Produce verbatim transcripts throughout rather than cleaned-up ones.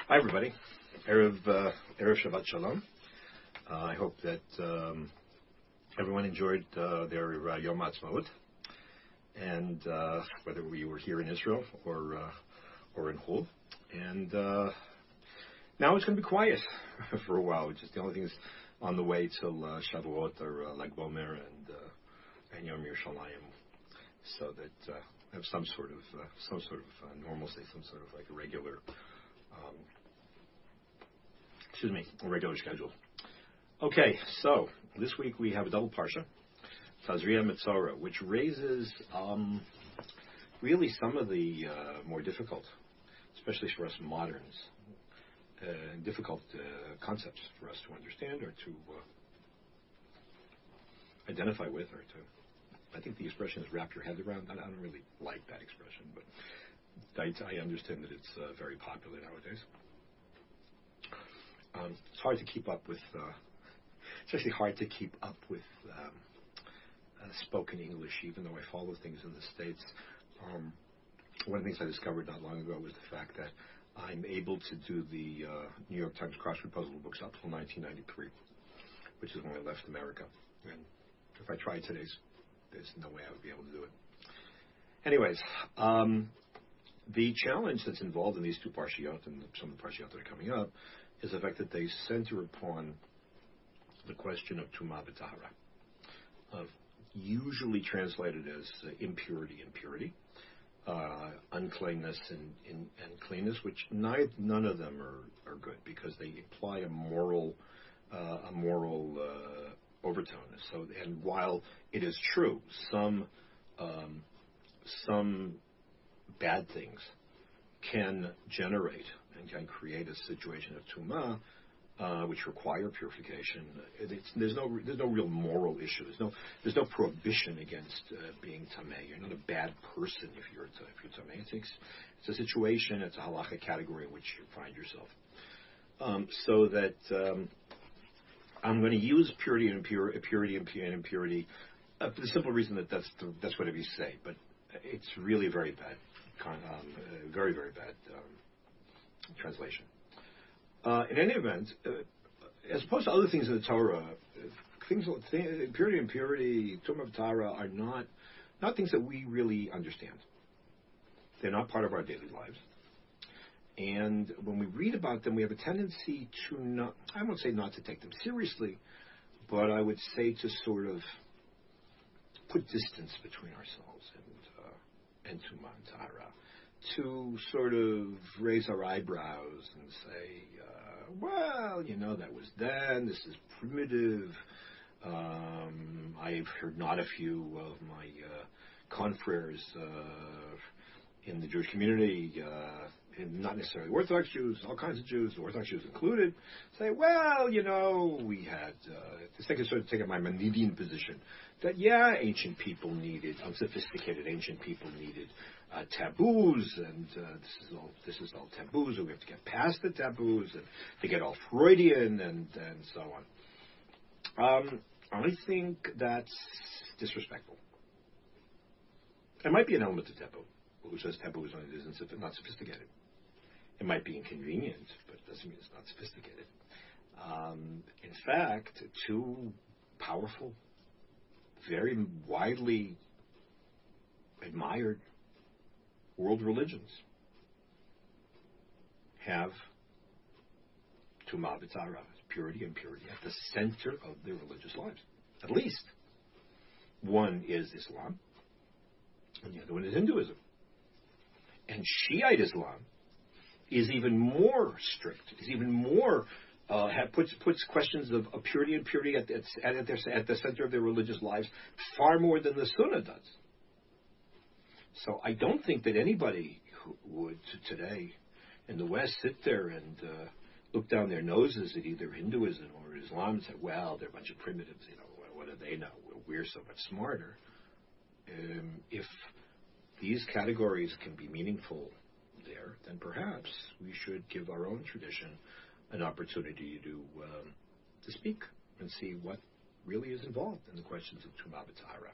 Hi, everybody. Erev, uh, Erev Shabbat Shalom. Uh, I hope that um, everyone enjoyed uh, their uh, Yom Ha'atzmaut, and uh, whether we were here in Israel or uh, or in Hul. And uh, now it's going to be quiet for a while, which is the only thing that's on the way till uh, Shavuot or uh, Lag Bomer and uh, and Yom Yerushalayim, so that uh, have some sort of uh, some sort of uh, normalcy, some sort of like a regular. Um, excuse me, a regular schedule. Okay, so this week we have a double parsha, Tazria Metzora, which raises um, really some of the uh, more difficult, especially for us moderns, uh, difficult uh, concepts for us to understand or to uh, identify with, or to. I think the expression is wrap your head around. I don't really like that expression, but I, I understand that it's uh, very popular nowadays. Um, it's hard to keep up with, uh, it's actually hard to keep up with um, uh, spoken English, even though I follow things in the States. Um, one of the things I discovered not long ago was the fact that I'm able to do the uh, New York Times crossword puzzle books up till nineteen ninety-three, which is when I left America. And if I tried today's, there's no way I would be able to do it. Anyways, um, the challenge that's involved in these two parshiyot and some of the parshiyot that are coming up is the fact that they center upon the question of Tumah B'Tahara, of usually translated as uh, impurity and purity, uh, uncleanness and, and, and cleanness, which neither, none of them are, are good because they imply a moral uh, a moral uh, overtone. So, and while it is true, some um, some bad things can generate and can create a situation of tumah, uh, which require purification. It's, there's no there's no real moral issue. There's no there's no prohibition against uh, being tameh. You're not a bad person if you're if you're tameh. It's, it's a situation. It's a halacha category in which you find yourself. Um, so that um, I'm going to use purity and impurity, purity and impurity, uh, for the simple reason that that's the, that's what we say. But it's really very bad. Um, uh, very, very bad um, translation. Uh, in any event, uh, as opposed to other things in the Torah, uh, things, th- purity and purity, Tumah B'Tahara are not not things that we really understand. They're not part of our daily lives. And when we read about them, we have a tendency to not, I won't say not to take them seriously, but I would say to sort of put distance between ourselves and and Tumah B'Tahara, to sort of raise our eyebrows and say, uh, well, you know, that was then, this is primitive. Um, I've heard not a few of my uh, confreres uh, in the Jewish community, uh, and not necessarily Orthodox Jews, all kinds of Jews, Orthodox Jews included, say, well, you know, we had, uh, the second sort of taking my Manidian position, that, yeah, ancient people needed, unsophisticated ancient people needed uh, taboos, and uh, this is all this is all taboos, and we have to get past the taboos, and to get all Freudian, and, and so on. Um, I think that's disrespectful. There might be an element of taboo. Who says taboo is not sophisticated? It might be inconvenient, but it doesn't mean it's not sophisticated. Um, in fact, two powerful, very widely admired world religions have Tumah B'Tahara, purity and purity, at the center of their religious lives. At least. One is Islam, and the other one is Hinduism. And Shiite Islam is even more strict, is even more, uh, have, puts puts questions of, of purity and purity at, at, at, their, at the center of their religious lives far more than the Sunnah does. So I don't think that anybody who would today in the West sit there and uh, look down their noses at either Hinduism or Islam and say, well, they're a bunch of primitives, you know, what, what do they know? We're so much smarter. Um, if these categories can be meaningful there, then perhaps we should give our own tradition an opportunity to um, to speak and see what really is involved in the questions of Tumah B'Tahara.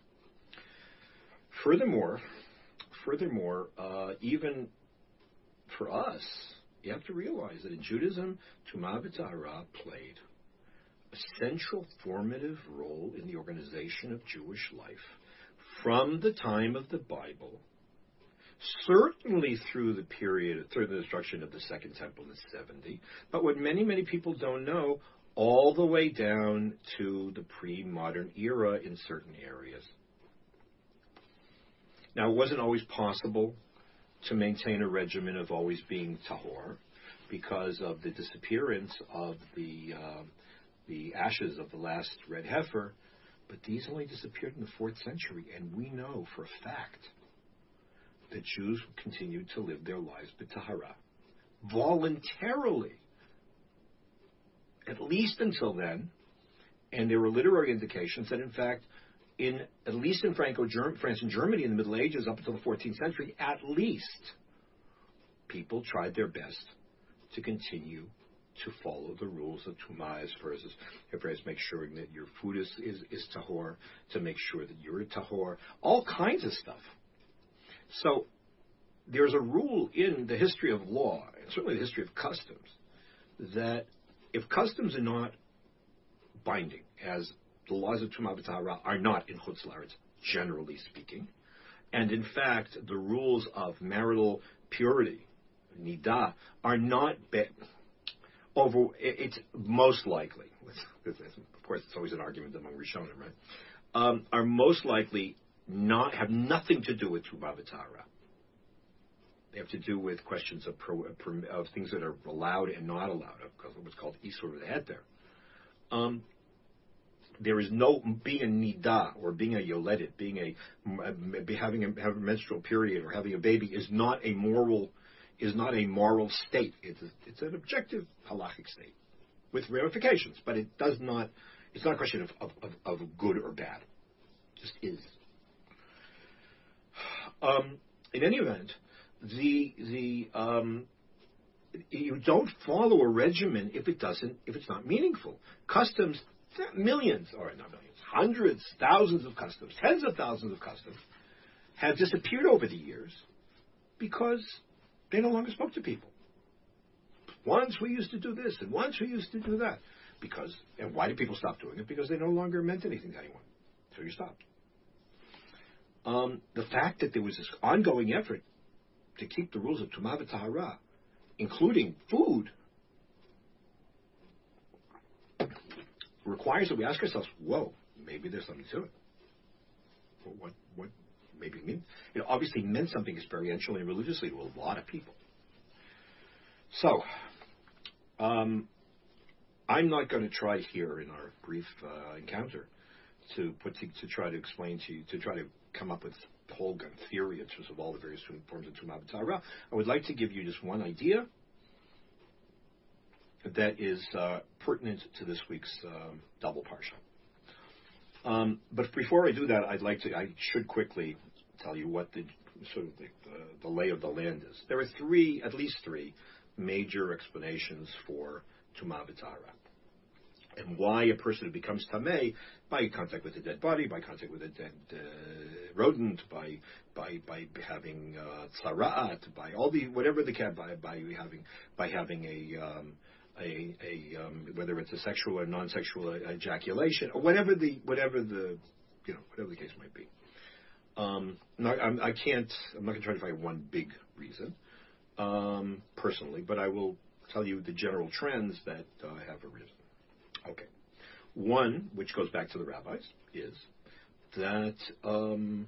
Furthermore, furthermore, uh, even for us, you have to realize that in Judaism, Tumah v'Tahara played a central formative role in the organization of Jewish life from the time of the Bible, certainly through the period, through the destruction of the Second Temple in seventy, but what many, many people don't know, all the way down to the pre-modern era in certain areas. Now, it wasn't always possible to maintain a regimen of always being tahor because of the disappearance of the uh, the ashes of the last red heifer, but these only disappeared in the fourth century, and we know for a fact that Jews continued to live their lives b'tahara voluntarily, at least until then, and there were literary indications that, in fact, in at least in Franco France and Germany in the Middle Ages up until the fourteenth century, at least, people tried their best to continue to follow the rules of Tumah as far as, as far as make sure that your food is, is, is tahor, to make sure that you're tahor, all kinds of stuff. So there's a rule in the history of law, and certainly the history of customs, that if customs are not binding, as the laws of Tumah v'Tahara are not in Chutz La'aretz, generally speaking, and in fact the rules of marital purity, nidah, are not be- over. It's most likely, of course, it's always an argument among Rishonim, right? Um, are most likely not have nothing to do with Tumah v'Tahara. They have to do with questions of, pro, of things that are allowed and not allowed, of what's called Isur v'Heter. Um, there is no being a nidah or being a yoledet, being a, a having a, having a menstrual period or having a baby is not a moral is not a moral state. It's a, it's an objective halachic state with ramifications, but it does not. It's not a question of of, of, of good or bad. It just is. Um, in any event, the the um, you don't follow a regimen if it doesn't if it's not meaningful. Customs, millions or not millions, hundreds, thousands of customs, tens of thousands of customs have disappeared over the years because they no longer spoke to people. Once we used to do this, and once we used to do that, because and why did people stop doing it? Because they no longer meant anything to anyone, so you stopped. Um, the fact that there was this ongoing effort to keep the rules of Tumah v'Tahara, including food, requires that we ask ourselves, whoa, maybe there's something to it. What, what, what maybe it means? It obviously meant something experientially and religiously to a lot of people. So, um, I'm not going to try here in our brief uh, encounter to put to, to try to explain to you, to try to come up with the whole gun theory in terms of all the various forms of Tumah v'Tahara. I would like to give you just one idea that is uh, pertinent to this week's um, double parsha. Um, but before I do that, I'd like to, I should quickly tell you what the sort of the, uh, the lay of the land is. There are three, at least three, major explanations for Tumah v'Tahara, and why a person becomes tamei by contact with a dead body, by contact with a dead uh, rodent, by by by having uh, tzara'at, by all the whatever the cat by by having by having a um, a, a um, whether it's a sexual or non-sexual ejaculation or whatever the whatever the you know whatever the case might be. Um, not, I'm, I can't. I'm not going to try to find one big reason um, personally, but I will tell you the general trends that uh, have arisen. Okay, one which goes back to the rabbis is that um,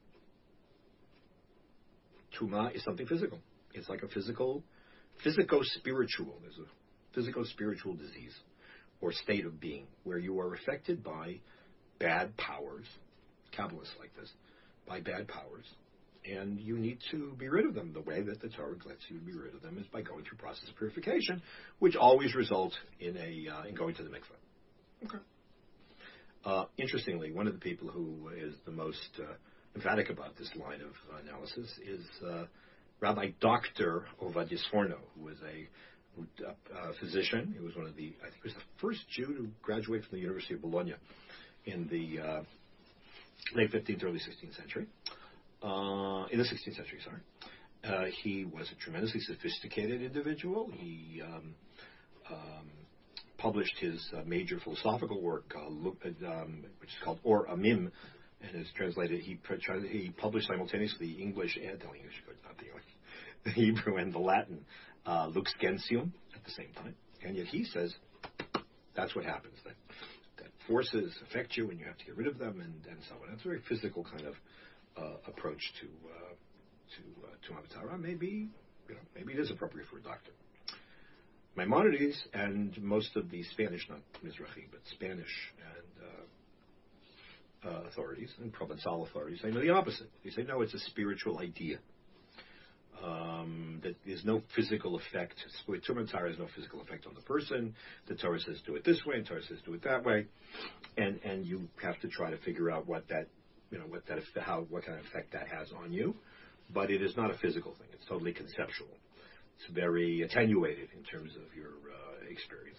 Tumah is something physical. It's like a physical, physico-spiritual. There's a physico-spiritual disease or state of being where you are affected by bad powers, Kabbalists like this, by bad powers, and you need to be rid of them. The way that the Torah lets you be rid of them is by going through process of purification, which always results in a uh, in going to the mikveh. Okay. Uh, interestingly, one of the people who is the most uh, emphatic about this line of analysis is uh, Rabbi Doctor Ovadia Sforno, who was a Uh, physician. He was one of the, I think he was the first Jew to graduate from the University of Bologna in the uh, late fifteenth, early sixteenth century. Uh, in the sixteenth century, sorry. Uh, he was a tremendously sophisticated individual. He um, um, published his uh, major philosophical work, uh, um, which is called Or Amim, and is translated. He he published simultaneously English and the English, not the English, the Hebrew and the Latin, uh, Lux Gentium at the same time. And yet he says that's what happens. That that forces affect you, and you have to get rid of them, and, and so on. That's a very physical kind of uh, approach to uh, to uh, to Avatara. Maybe you know maybe it is appropriate for a doctor. Maimonides and most of the Spanish, not Mizrahi, but Spanish and uh, uh, authorities and Provençal authorities say no, the opposite. They say no, it's a spiritual idea. Um, that there's no physical effect. Tumas Torah has no physical effect on the person. The Torah says do it this way, and the Torah says do it that way, and and you have to try to figure out what that you know what that how what kind of effect that has on you. But it is not a physical thing. It's totally conceptual. It's very attenuated in terms of your uh, experience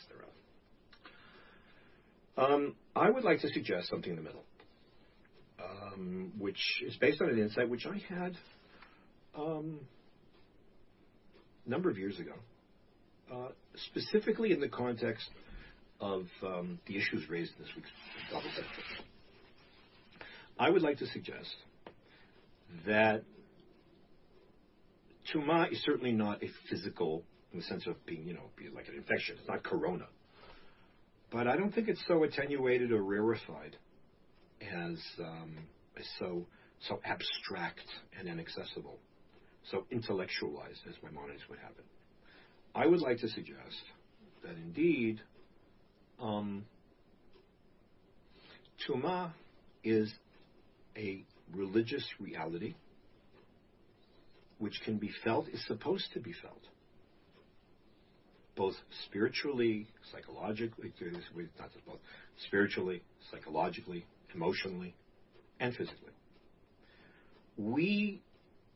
thereof. Um, I would like to suggest something in the middle, um, which is based on an insight which I had um, a number of years ago, uh, specifically in the context of um, the issues raised in this week's Double Benefit. I would like to suggest that Tumah is certainly not a physical, in the sense of being, you know, be like an infection. It's not corona. But I don't think it's so attenuated or rarefied as, um, as so so abstract and inaccessible, so intellectualized as Maimonides would have it. I would like to suggest that indeed, um, Tumah is a religious reality which can be felt, is supposed to be felt, both spiritually, psychologically, not both, spiritually, psychologically, emotionally, and physically. We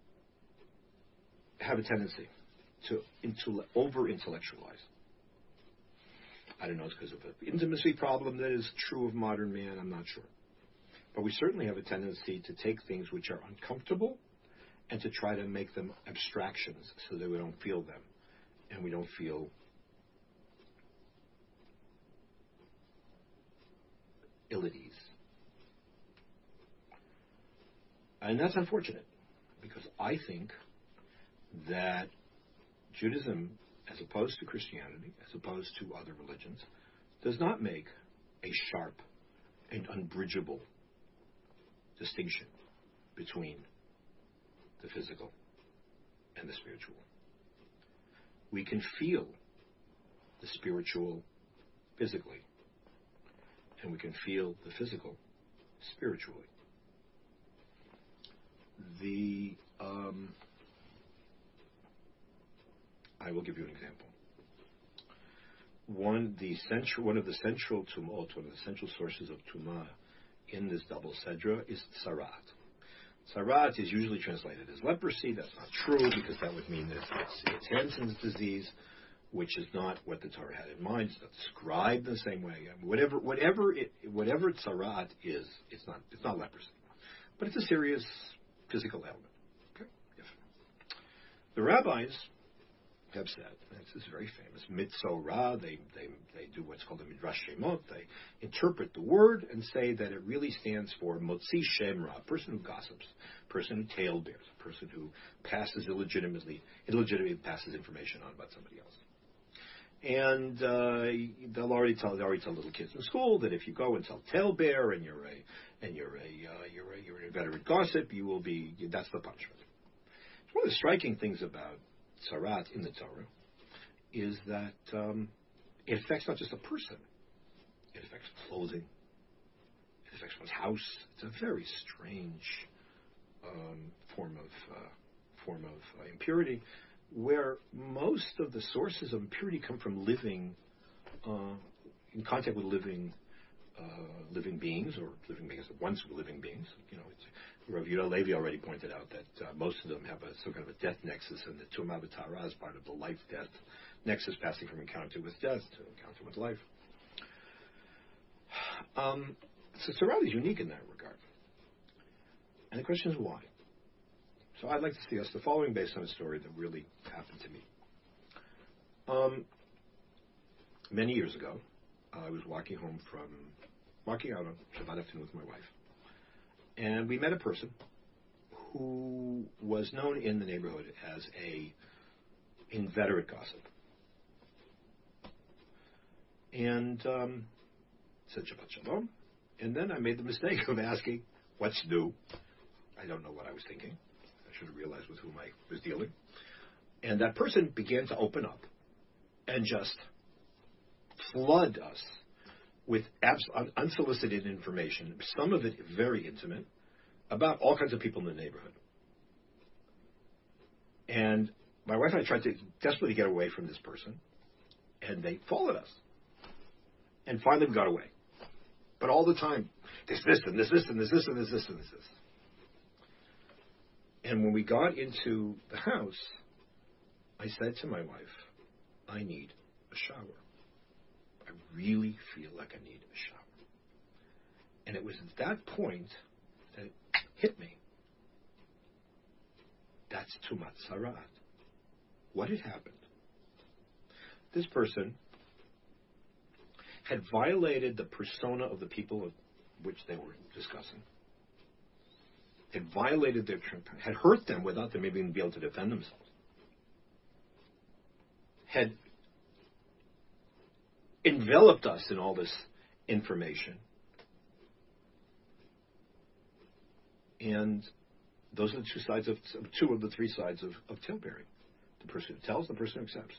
have a tendency to intele- over-intellectualize. I don't know, it's because of an intimacy problem that is true of modern man, I'm not sure. But we certainly have a tendency to take things which are uncomfortable and to try to make them abstractions so that we don't feel them and we don't feel ill at ease. And that's unfortunate, because I think that Judaism, as opposed to Christianity, as opposed to other religions, does not make a sharp and unbridgeable distinction between the physical and the spiritual. We can feel the spiritual physically, and we can feel the physical spiritually. The um, I will give you an example. One, the central, one of the central tumot, one of the central sources of tumah in this double sedra is tsarat. Tsarat is usually translated as leprosy. That's not true, because that would mean that it's, it's Hansen's disease, which is not what the Torah had in mind. It's not described in the same way. I mean, whatever, whatever, it, whatever tsarat is, it's not, it's not leprosy, but it's a serious physical ailment. Okay? If the rabbis have said, and this is very famous, mitzorah, they, they, they do what's called a midrash shemot. They interpret the word and say that it really stands for motzi shem ra, a person who gossips, a person who tale bears, a person who passes illegitimately, illegitimately passes information on about somebody else. And uh, they'll already tell, they already tell little kids in school that if you go and tell talebear and you're a, and you're a, uh, you're a, you're a inveterate gossip, you will be, that's the punishment. One of the striking things about tsarat in the Torah is that um, it affects not just a person, it affects clothing, it affects one's house. It's a very strange um, form of uh, form of uh, impurity, where most of the sources of impurity come from living uh, in contact with living uh, living beings, or living beings that once were living beings. You know, it's, Rav Yehuda Levi already pointed out that uh, most of them have a some kind of a death nexus, and the Tumah V'Tara is part of the life-death nexus, passing from encounter with death to encounter with life. Um, so Tzarat is unique in that regard. And the question is why? So I'd like to see us the following based on a story that really happened to me. Um, many years ago, I was walking home from, walking out on Shabbat afternoon with my wife, and we met a person who was known in the neighborhood as a inveterate gossip. And um, said Shabbat Shalom, and then I made the mistake of asking, what's new? I don't know what I was thinking. I should have realized with whom I was dealing. And that person began to open up and just flood us with abs- un- unsolicited information, some of it very intimate, about all kinds of people in the neighborhood. And my wife and I tried to desperately get away from this person, and they followed us. And finally we got away. But all the time, there's this and there's this and there's this and there's this and there's this. And when we got into the house, I said to my wife, I need a shower. I really feel like I need a shower. And it was at that point that it hit me. That's Tumat Sarat. What had happened? This person had violated the persona of the people of which they were discussing. Had violated their, had hurt them without them even being able to defend themselves. Had enveloped us in all this information. And those are the two sides of, two of the three sides of, of tale-bearing. The person who tells, the person who accepts.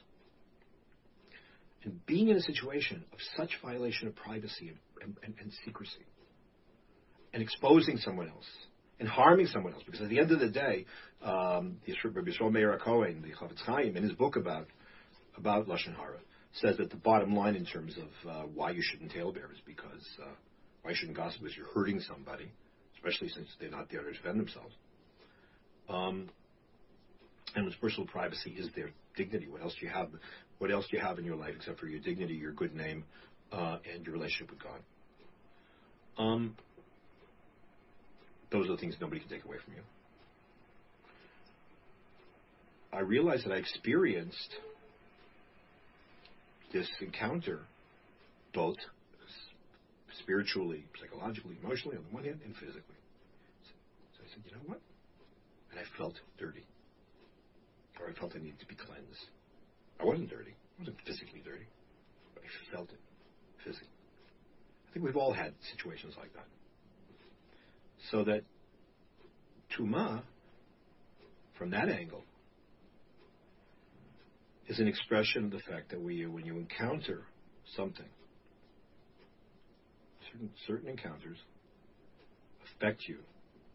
And being in a situation of such violation of privacy and, and, and, and secrecy, and exposing someone else, and harming someone else, because at the end of the day, um, the Yisrael Meir HaKohen, the Chafetz Chaim, in his book about about Lashon Hara, says that the bottom line in terms of uh, why you shouldn't tale-bear is because uh, why you shouldn't gossip is you're hurting somebody, especially since they're not there to defend themselves. Um, and with personal privacy is their dignity. What else do you have? What else do you have in your life except for your dignity, your good name, uh, and your relationship with God? Um, those are the things nobody can take away from you. I realized that I experienced this encounter both spiritually, psychologically, emotionally on the one hand, and physically. So I said, you know what? And I felt dirty. Or I felt I needed to be cleansed. I wasn't dirty. I wasn't physically dirty. But I felt it physically. I think we've all had situations like that. So that Tumah, from that angle, is an expression of the fact that we, when you encounter something, certain, certain encounters affect you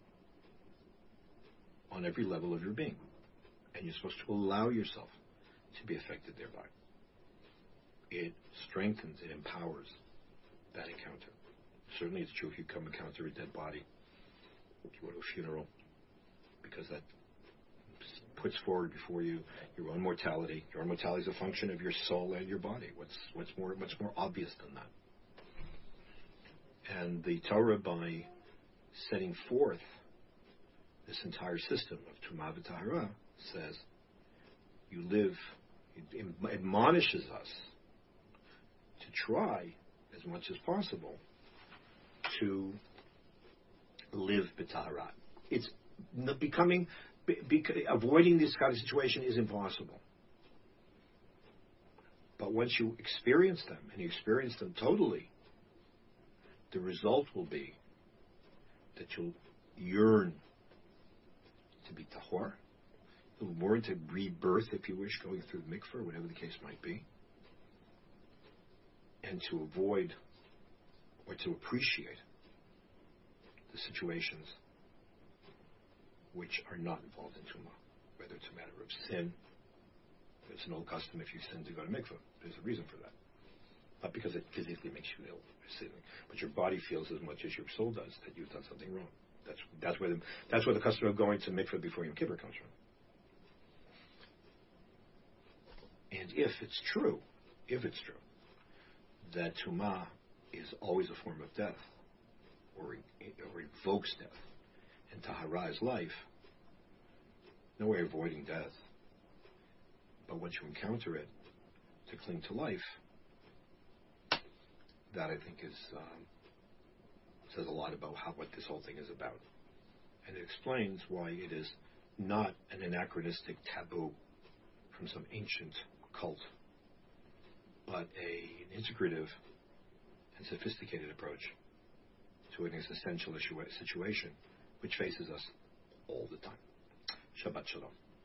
on every level of your being. And you're supposed to allow yourself to be affected thereby. It strengthens, it empowers that encounter. Certainly it's true if you come encounter a dead body, if you go to a funeral, because that puts forward before you your own mortality. Your own mortality is a function of your soul and your body. What's what's more what's more obvious than that? And the Torah, by setting forth this entire system of Tumah v'Tahara, says you live, it admonishes us to try as much as possible to live b'Taharat. It's becoming, be, be, avoiding this kind of situation is impossible. But once you experience them, and you experience them totally, the result will be that you'll yearn to be tahor, you'll yearn to rebirth, if you wish, going through the mikveh, whatever the case might be, and to avoid or to appreciate the situations which are not involved in tumah, whether it's a matter of sin. It's an old custom if you sin to go to mikveh. There's a reason for that. Not because it physically makes you ill, but your body feels as much as your soul does that you've done something wrong. That's that's where the that's where the custom of going to mikveh before Yom Kippur comes from. And if it's true, if it's true, that tumah is always a form of death, or, or evokes death, and tahara is life, no way of avoiding death. But once you encounter it, to cling to life, that I think is um, says a lot about how what this whole thing is about. And it explains why it is not an anachronistic taboo from some ancient cult, but a, an integrative and sophisticated approach to an existential issue, situation which faces us all the time. Shabbat Shalom.